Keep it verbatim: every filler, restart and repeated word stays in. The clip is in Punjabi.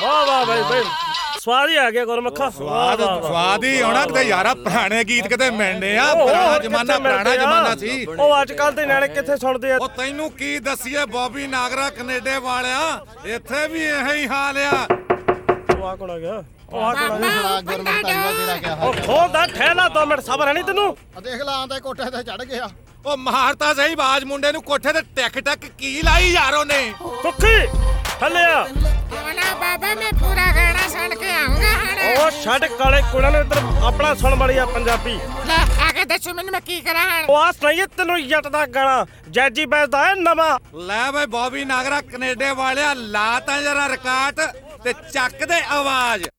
ਵਾਹ ਵਾਹ ਬਾਈ ਬਾਈ ਸਵਾਦ ਹੀ ਆ ਗਿਆ ਗੁਰਮੁਖਾ। ਸਵਾਦ ਸਵਾਦ ਹੀ ਆਉਣਾ ਕਿਤੇ ਯਾਰਾ ਪੁਰਾਣੇ ਗੀਤ ਕਿਤੇ ਮਿਲਣੇ ਆ। ਪੁਰਾਣਾ ਜ਼ਮਾਨਾ ਪੁਰਾਣਾ ਜ਼ਮਾਨਾ ਸੀ। ਉਹ ਅੱਜ ਕੱਲ ਦੇ ਨਿਆਣੇ ਕਿੱਥੇ ਸੁਣਦੇ ਆ। ਉਹ ਤੈਨੂੰ ਕੀ ਦੱਸੀਏ ਬੌਬੀ ਨਾਗਰਾ ਕੈਨੇਡਾ ਵਾਲਿਆ, ਇੱਥੇ ਵੀ ਇਹੋ ਹੀ ਹਾਲ ਆ। ਉਹ ਆ ਕੋਣ ਆ ਗਿਆ? ਉਹ ਆ ਕੋਣ ਆ ਗਿਆ? ਗੁਰਮੁਖ ਤਾਈਵਾ ਤੇਰਾ ਕਿਆ ਉਹ ਖੋਦਾ ਠਹਿਲਾ ਦੋ ਮਿੰਟ ਸਬਰ ਹੈ ਨਹੀਂ ਤੈਨੂੰ। ਦੇਖ ਲਾ ਆਂਦਾ ਕੋਠੇ ਤੇ ਚੜ ਗਿਆ। ਉਹ ਮਾਰਤਾ ਸਹੀ ਬਾਜ ਮੁੰਡੇ ਨੂੰ ਕੋਠੇ ਤੇ ਟਿਕ ਟਕ ਕੀ ਲਾਈ ਯਾਰ ਉਹਨੇ। ਕੁੱਖੀ ਥੱਲੇ ਆ। ਨਾ ਬਾਬਾ ਮੈਂ ਪੂਰਾ ਗਾਣਾ ਸੁਣ ਕੇ ਆਉਂਗਾ ਹੁਣ। ਉਹ ਛੱਡ ਕਾਲੇ ਕੁੜਾਂ ਨੇ ਇੱਧਰ ਆਪਣਾ ਸੁਣ ਵਾਲੀ ਆ ਪੰਜਾਬੀ। ਲੈ ਆ ਕੇ ਦੱਸੋ ਮੈਨੂੰ ਮੈਂ ਕੀ ਕਰਾਂ ਹੁਣ। ਉਹ ਆ ਸੁਣਾਈਏ ਤੈਨੂੰ ਜੱਟ ਦਾ ਗਾਣਾ ਜੈਜੀ ਬੈਸਦਾ ਹੈ ਨਵਾਂ। ਲੈ ਬਈ ਬੌਬੀ ਨਾਗਰਾ ਕੈਨੇਡਾ ਵਾਲਿਆ ਲਾ ਤਾਂ ਜਰਾ ਰਿਕਾਰਡ ਤੇ ਚੱਕ ਦੇ ਆਵਾਜ਼।